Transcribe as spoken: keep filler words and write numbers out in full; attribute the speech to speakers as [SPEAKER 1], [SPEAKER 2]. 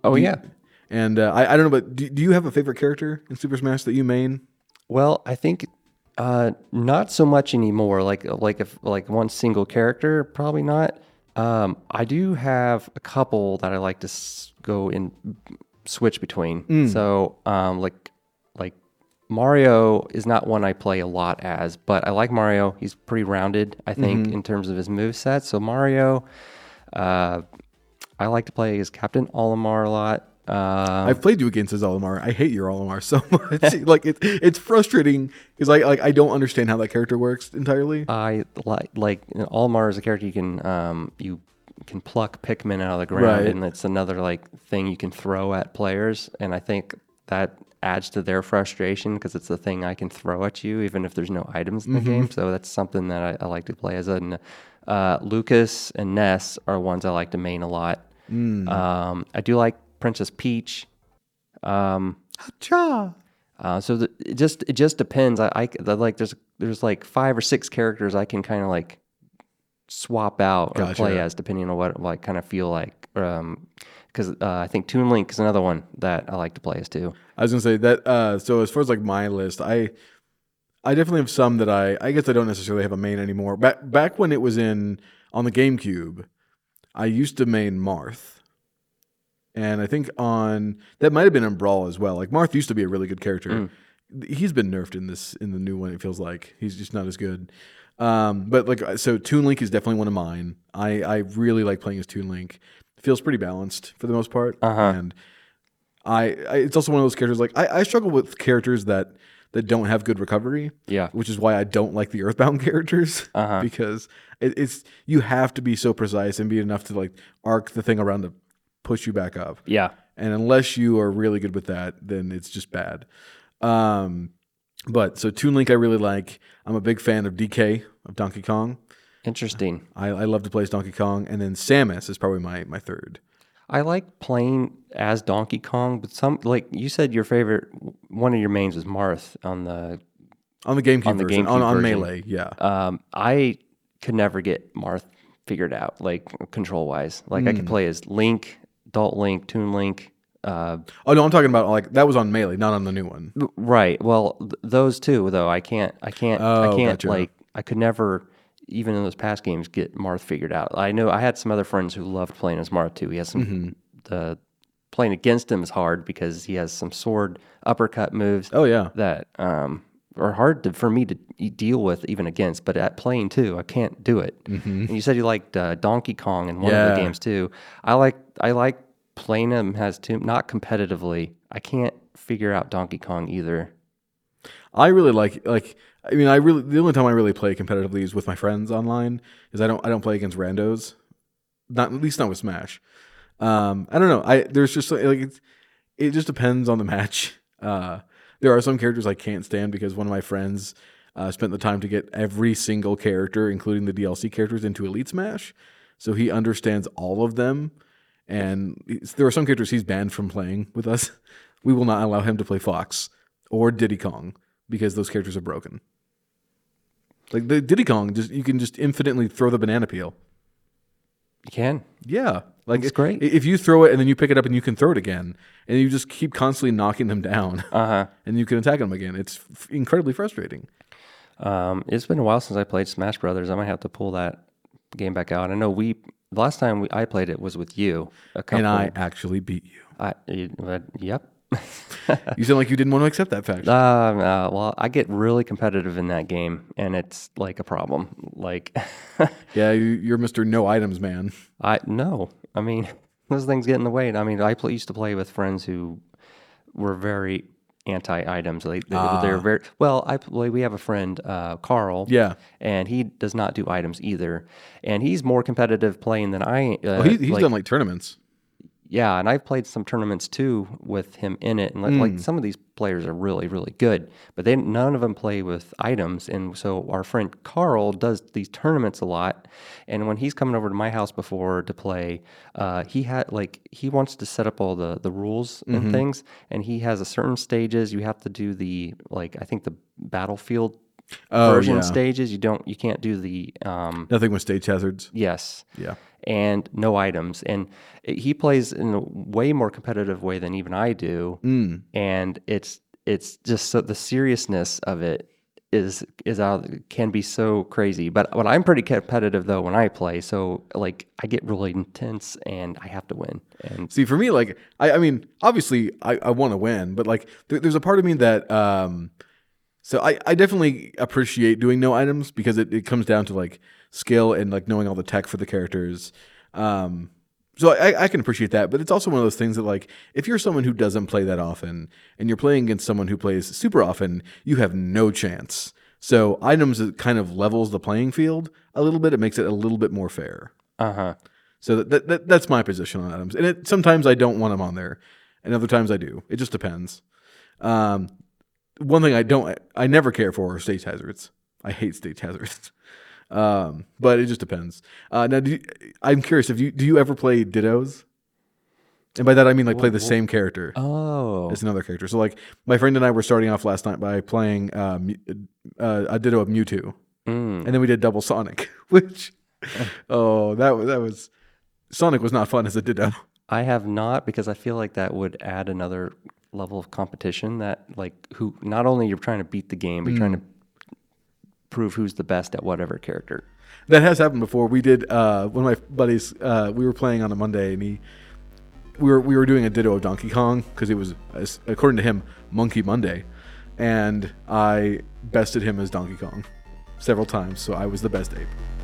[SPEAKER 1] Oh
[SPEAKER 2] Do you-
[SPEAKER 1] yeah.
[SPEAKER 2] And uh, I, I don't know, but do, do you have a favorite character in Super Smash that you main?
[SPEAKER 1] Well, I think uh, not so much anymore. Like like if like one single character, probably not. Um, I do have a couple that I like to s- go and switch between. So um, like like Mario is not one I play a lot as, but I like Mario. He's pretty rounded, I think, in terms of his moveset. So Mario, uh, I like to play as Captain Olimar a lot. Um,
[SPEAKER 2] I've played you against as Olimar. I hate your Olimar so much. like it, it's frustrating because I like I don't understand how that character works entirely.
[SPEAKER 1] I like like Olimar is a character you can um, you can pluck Pikmin out of the ground,
[SPEAKER 2] Right.
[SPEAKER 1] and it's another like thing you can throw at players, and I think that adds to their frustration because it's the thing I can throw at you, even if there's no items in the game. So that's something that I, I like to play as. A uh, Lucas and Ness are ones I like to main a lot. Um, I do like Princess Peach. Um,
[SPEAKER 2] Cha.
[SPEAKER 1] uh, so the, it just it just depends. I, I the, like there's there's like five or six characters I can kind of like swap out or
[SPEAKER 2] Gotcha.
[SPEAKER 1] play as depending on what like kind of feel like. Um, because uh, I think Toon Link is another one that I like to play as too.
[SPEAKER 2] I was gonna say that. Uh, so as far as like my list, I I definitely have some that I I guess I don't necessarily have a main anymore. Back back when it was in on the GameCube, I used to main Marth. And I think on that might have been in Brawl as well. Like Marth used to be a really good character. He's been nerfed in this in the new one. It feels like he's just not as good. Um, but like so, Toon Link is definitely one of mine. I I really like playing as Toon Link. Feels pretty balanced for the most part.
[SPEAKER 1] Uh-huh.
[SPEAKER 2] And I, I it's also one of those characters like I, I struggle with characters that that don't have good recovery.
[SPEAKER 1] Yeah.
[SPEAKER 2] Which is why I don't like the Earthbound characters
[SPEAKER 1] Uh-huh.
[SPEAKER 2] because it, it's you have to be so precise and be enough to like arc the thing around to push you back up.
[SPEAKER 1] Yeah.
[SPEAKER 2] And unless you are really good with that, then it's just bad. Um, but so Toon Link I really like. I'm a big fan of D K of Donkey Kong.
[SPEAKER 1] Interesting.
[SPEAKER 2] I, I love to play as Donkey Kong, and then Samus is probably my my third.
[SPEAKER 1] I like playing as Donkey Kong, but some like you said, your favorite one of your mains was Marth on the.
[SPEAKER 2] On the GameCube
[SPEAKER 1] On the
[SPEAKER 2] version,
[SPEAKER 1] GameCube
[SPEAKER 2] on, on
[SPEAKER 1] version.
[SPEAKER 2] Melee, yeah.
[SPEAKER 1] Um, I could never get Marth figured out, like control wise. Like I could play as Link, Adult Link, Toon Link. Uh,
[SPEAKER 2] Oh no, I'm talking about like that was on Melee, not on the new one.
[SPEAKER 1] right. Well, th- those two though, I can't. I can't. I
[SPEAKER 2] Oh,
[SPEAKER 1] can't
[SPEAKER 2] gotcha.
[SPEAKER 1] like. I could never, even in those past games, get Marth figured out. I know I had some other friends who loved playing as Marth too. He has some.
[SPEAKER 2] Mm-hmm.
[SPEAKER 1] The playing against him is hard because he has some sword uppercut moves.
[SPEAKER 2] Oh yeah,
[SPEAKER 1] That um, are hard to, for me to e- deal with even against, but at playing too, I can't do it. And you said you liked uh, Donkey Kong in one of
[SPEAKER 2] Yeah.
[SPEAKER 1] the games too. I like I like playing him as two, not competitively. I can't figure out Donkey Kong either.
[SPEAKER 2] I really like like. I mean, I really the only time I really play competitively is with my friends online. Is I don't I don't play against randos. Not at least not with Smash. Um, I don't know. I there's just like it's, it just depends on the match. Uh, there are some characters I can't stand because one of my friends uh, spent the time to get every single character, including the D L C characters, into Elite Smash, so he understands all of them. And it's- there are some characters he's banned from playing with us. We will not allow him to play Fox or Diddy Kong because those characters are broken. Like the Diddy Kong, just you can just infinitely throw the banana peel.
[SPEAKER 1] You can.
[SPEAKER 2] Yeah, like
[SPEAKER 1] That's
[SPEAKER 2] i-
[SPEAKER 1] great.
[SPEAKER 2] If you throw it and then you pick it up and you can throw it again, and you just keep constantly knocking them down,
[SPEAKER 1] Uh huh.
[SPEAKER 2] and you can attack them again. It's f- incredibly frustrating.
[SPEAKER 1] Um, it's been a while since I played Smash Brothers. I might have to pull that game back out. I know we the last time we, I played it was with you. A couple.
[SPEAKER 2] And I actually beat you.
[SPEAKER 1] I you, uh, yep.
[SPEAKER 2] You sound like you didn't want to accept that fact.
[SPEAKER 1] Um, uh, well, I get really competitive in that game, and it's like a problem. Like,
[SPEAKER 2] Yeah, you, you're Mister No Items Man.
[SPEAKER 1] I no, I mean, those things get in the way. I mean, I pl- used to play with friends who were very anti-items. They, they they're very well. I play. We have a friend, uh, Carl.
[SPEAKER 2] Yeah.
[SPEAKER 1] and he does not do items either, and he's more competitive playing than I. Uh,
[SPEAKER 2] Oh, he, he's
[SPEAKER 1] like-
[SPEAKER 2] done like tournaments.
[SPEAKER 1] Yeah, and I've played some tournaments too with him in it, and like, like some of these players are really, really good, but they none of them play with items, and so our friend Carl does these tournaments a lot, and when he's coming over to my house before to play, uh, he had like he wants to set up all the the rules and things, and he has a certain stages you have to do the like I think the battlefield
[SPEAKER 2] Oh,
[SPEAKER 1] version
[SPEAKER 2] yeah.
[SPEAKER 1] stages. You don't, you can't do the um,
[SPEAKER 2] Nothing with stage hazards.
[SPEAKER 1] yes,
[SPEAKER 2] Yeah.
[SPEAKER 1] and no items. And it, he plays in a way more competitive way than even I do.
[SPEAKER 2] Mm.
[SPEAKER 1] And it's it's just so the seriousness of it is is out can be so crazy. But but I'm pretty competitive though when I play. So like I get really intense and I have to win. And
[SPEAKER 2] See, for me, like, I, I mean, obviously, I, I want to win, but like, there, there's a part of me that, um, so I, I definitely appreciate doing no items because it, it comes down to like skill and like knowing all the tech for the characters. Um, so I, I can appreciate that, but it's also one of those things that like, if you're someone who doesn't play that often and you're playing against someone who plays super often, you have no chance. So items it kind of levels the playing field a little bit. It makes it a little bit more fair.
[SPEAKER 1] uh huh.
[SPEAKER 2] So that, that, that that's my position on items. And it, sometimes I don't want them on there, and other times I do. It just depends. Um, one thing I don't, I never care for are stage hazards. I hate stage hazards. Um, but it just depends. Uh, now, do you, I'm curious if you do you ever play dittos? And by that I mean like play the same character
[SPEAKER 1] Oh,
[SPEAKER 2] as another character. So like my friend and I were starting off last night by playing uh, Mew- uh, a ditto of Mewtwo,
[SPEAKER 1] mm.
[SPEAKER 2] and then we did double Sonic, which oh that was that was Sonic was not fun as a ditto.
[SPEAKER 1] I have not because I feel like that would add another level of competition. That like who not only you're trying to beat the game, but you're trying to prove who's the best at whatever character.
[SPEAKER 2] That has happened before. We did uh, one of my buddies. Uh, we were playing on a Monday, and he we were we were doing a ditto of Donkey Kong because it was, as- according to him, Monkey Monday, and I bested him as Donkey Kong several times. So I was the best ape.